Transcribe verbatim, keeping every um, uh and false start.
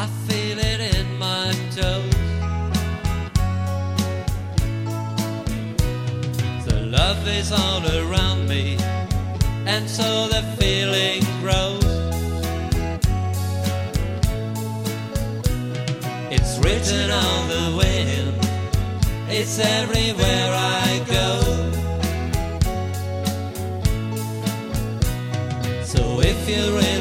I feel it in my toes. The love is all around me, and so the feeling grows. It's written on the wind, it's everywhere I go. So if you're